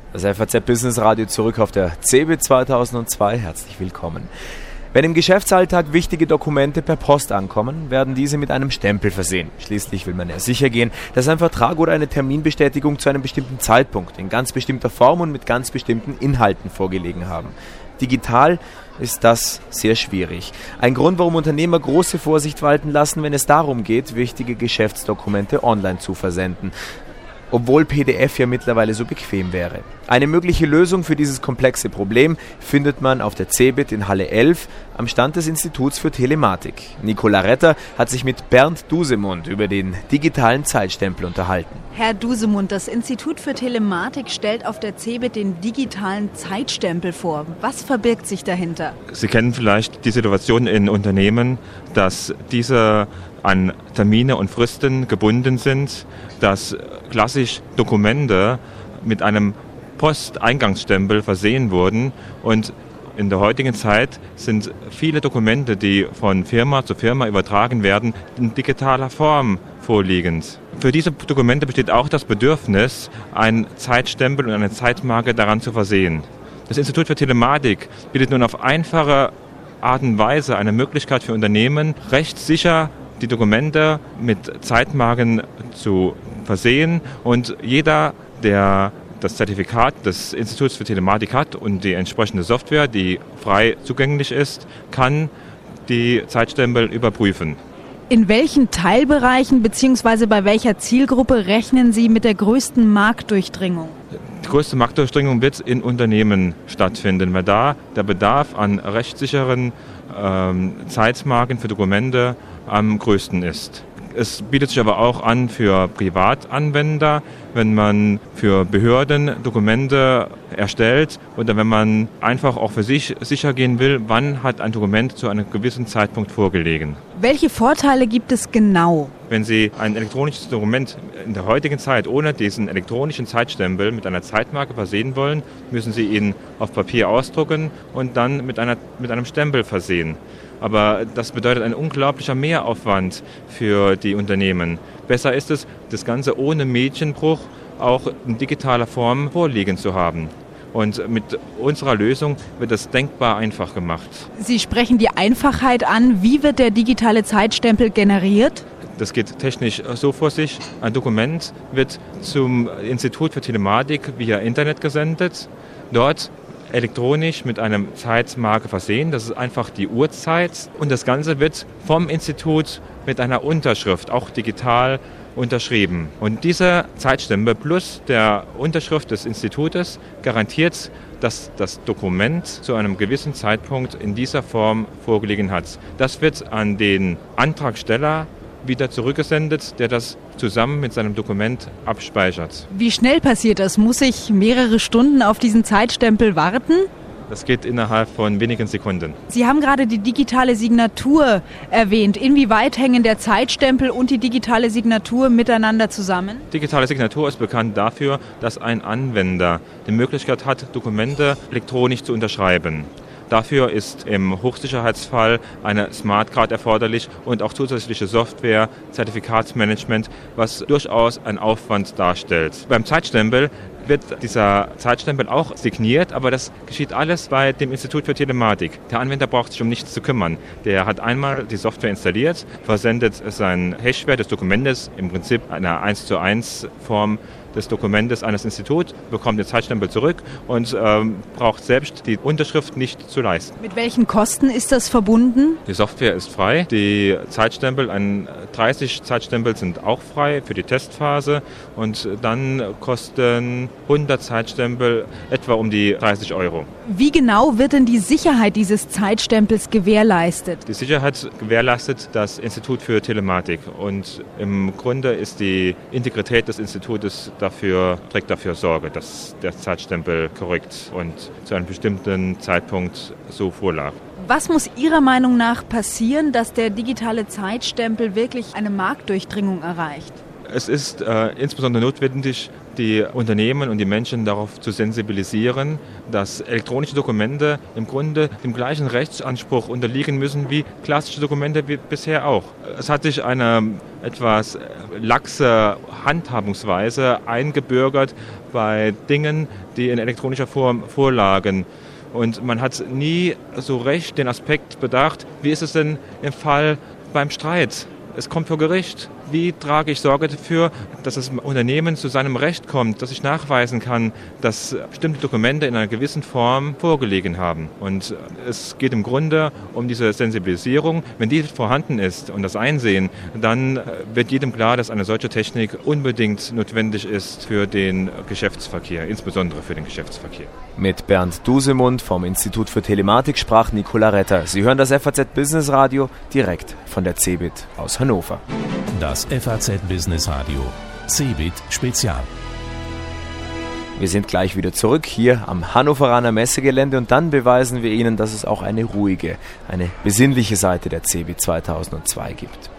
Das FAZ Business Radio zurück auf der CeBIT 2002. Herzlich willkommen. Wenn im Geschäftsalltag wichtige Dokumente per Post ankommen, werden diese mit einem Stempel versehen. Schließlich will man ja sicher gehen, dass ein Vertrag oder eine Terminbestätigung zu einem bestimmten Zeitpunkt, in ganz bestimmter Form und mit ganz bestimmten Inhalten vorgelegen haben. Digital ist das sehr schwierig. Ein Grund, warum Unternehmer große Vorsicht walten lassen, wenn es darum geht, wichtige Geschäftsdokumente online zu versenden. Obwohl PDF ja mittlerweile so bequem wäre. Eine mögliche Lösung für dieses komplexe Problem findet man auf der CeBIT in Halle 11 am Stand des Instituts für Telematik. Nicola Retter hat sich mit Bernd Dusemund über den digitalen Zeitstempel unterhalten. Herr Dusemund, das Institut für Telematik stellt auf der CeBIT den digitalen Zeitstempel vor. Was verbirgt sich dahinter? Sie kennen vielleicht die Situation in Unternehmen, dass diese an Termine und Fristen gebunden sind, dass klassisch Dokumente mit einem Posteingangsstempel versehen wurden und in der heutigen Zeit sind viele Dokumente, die von Firma zu Firma übertragen werden, in digitaler Form vorliegend. Für diese Dokumente besteht auch das Bedürfnis, einen Zeitstempel und eine Zeitmarke daran zu versehen. Das Institut für Telematik bietet nun auf einfache Art und Weise eine Möglichkeit für Unternehmen, rechtssicher die Dokumente mit Zeitmarken zu versehen und jeder, der das Zertifikat des Instituts für Telematik hat und die entsprechende Software, die frei zugänglich ist, kann die Zeitstempel überprüfen. In welchen Teilbereichen bzw. bei welcher Zielgruppe rechnen Sie mit der größten Marktdurchdringung? Die größte Marktdurchdringung wird in Unternehmen stattfinden, weil da der Bedarf an rechtssicheren Zeitmarken für Dokumente am größten ist. Es bietet sich aber auch an für Privatanwender, wenn man für Behörden Dokumente erstellt oder wenn man einfach auch für sich sicher gehen will, wann hat ein Dokument zu einem gewissen Zeitpunkt vorgelegen. Welche Vorteile gibt es genau? Wenn Sie ein elektronisches Dokument in der heutigen Zeit ohne diesen elektronischen Zeitstempel mit einer Zeitmarke versehen wollen, müssen Sie ihn auf Papier ausdrucken und dann mit einem Stempel versehen. Aber das bedeutet ein unglaublicher Mehraufwand für die Unternehmen. Besser ist es, das Ganze ohne Medienbruch auch in digitaler Form vorliegen zu haben. Und mit unserer Lösung wird das denkbar einfach gemacht. Sie sprechen die Einfachheit an. Wie wird der digitale Zeitstempel generiert? Das geht technisch so vor sich. Ein Dokument wird zum Institut für Telematik via Internet gesendet. Dort elektronisch mit einer Zeitmarke versehen. Das ist einfach die Uhrzeit. Und das Ganze wird vom Institut mit einer Unterschrift, auch digital, unterschrieben. Und dieser Zeitstempel plus der Unterschrift des Institutes garantiert, dass das Dokument zu einem gewissen Zeitpunkt in dieser Form vorgelegen hat. Das wird an den Antragsteller wieder zurückgesendet, der das zusammen mit seinem Dokument abspeichert. Wie schnell passiert das? Muss ich mehrere Stunden auf diesen Zeitstempel warten? Das geht innerhalb von wenigen Sekunden. Sie haben gerade die digitale Signatur erwähnt. Inwieweit hängen der Zeitstempel und die digitale Signatur miteinander zusammen? Digitale Signatur ist bekannt dafür, dass ein Anwender die Möglichkeit hat, Dokumente elektronisch zu unterschreiben. Dafür ist im Hochsicherheitsfall eine Smartcard erforderlich und auch zusätzliche Software, Zertifikatsmanagement, was durchaus einen Aufwand darstellt. Beim Zeitstempel wird dieser Zeitstempel auch signiert, aber das geschieht alles bei dem Institut für Telematik. Der Anwender braucht sich um nichts zu kümmern. Der hat einmal die Software installiert, versendet seinen Hashwert des Dokumentes, im Prinzip einer 1:1 Form des Dokumentes an das Institut, bekommt den Zeitstempel zurück und braucht selbst die Unterschrift nicht zu leisten. Mit welchen Kosten ist das verbunden? Die Software ist frei. Die Zeitstempel, 30 Zeitstempel sind auch frei für die Testphase und dann kosten 100 Zeitstempel etwa um die 30 €. Wie genau wird denn die Sicherheit dieses Zeitstempels gewährleistet? Die Sicherheit gewährleistet das Institut für Telematik und im Grunde ist die Integrität des Institutes trägt dafür Sorge, dass der Zeitstempel korrekt und zu einem bestimmten Zeitpunkt so vorlag. Was muss Ihrer Meinung nach passieren, dass der digitale Zeitstempel wirklich eine Marktdurchdringung erreicht? Es ist insbesondere notwendig, die Unternehmen und die Menschen darauf zu sensibilisieren, dass elektronische Dokumente im Grunde dem gleichen Rechtsanspruch unterliegen müssen wie klassische Dokumente wie bisher auch. Es hat sich eine etwas laxe Handhabungsweise eingebürgert bei Dingen, die in elektronischer Form vorlagen. Und man hat nie so recht den Aspekt bedacht, wie ist es denn im Fall beim Streit? Es kommt vor Gericht. Wie trage ich Sorge dafür, dass das Unternehmen zu seinem Recht kommt, dass ich nachweisen kann, dass bestimmte Dokumente in einer gewissen Form vorgelegen haben. Und es geht im Grunde um diese Sensibilisierung. Wenn die vorhanden ist und das Einsehen, dann wird jedem klar, dass eine solche Technik unbedingt notwendig ist für den Geschäftsverkehr, insbesondere für den Geschäftsverkehr. Mit Bernd Dusemund vom Institut für Telematik sprach Nicola Retter. Sie hören das FAZ Business Radio direkt von der CeBIT aus Hannover. Das FAZ Business Radio, CeBIT Spezial. Wir sind gleich wieder zurück hier am Hannoveraner Messegelände und dann beweisen wir Ihnen, dass es auch eine ruhige, eine besinnliche Seite der CeBIT 2002 gibt.